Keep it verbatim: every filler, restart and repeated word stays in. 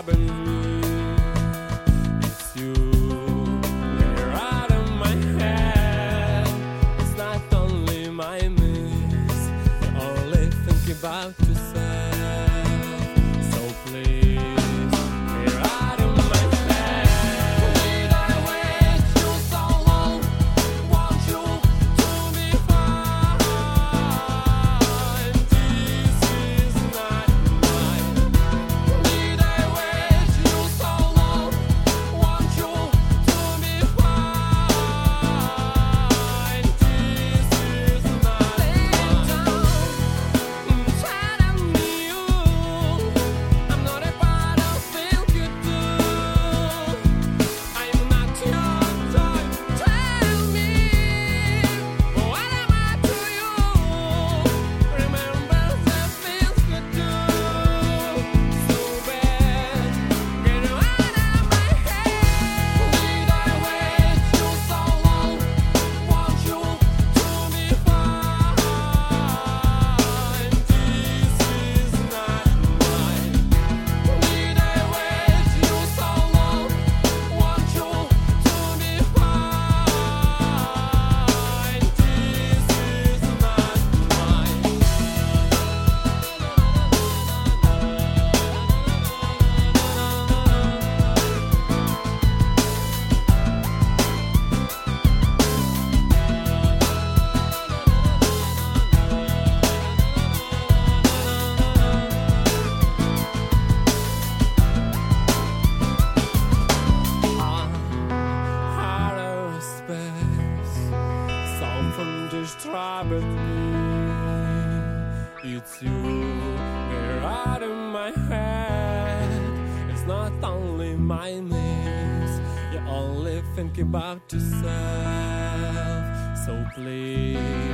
driving me. It's you, you're out of my head. It's not only my miss, you only think about yourself. So please, you're out of my head. Did I wait you so long? Want you to be fine. This is not mine. Did I wait you so long? Want you to be fine. This is not mine. Inside of me, you. I'm not a part of things you do. I'm not your type. Tell me, what am I to you? Remember the things you do. So bad, get out of my head. Did I wait you so long? Want you to be fine. This is not mine. Did I wait you so long? Want you to be fine. This is not mine. Out of space, something just driving me. It's you, you're out of my head. It's not only my miss, you only think about yourself. So please.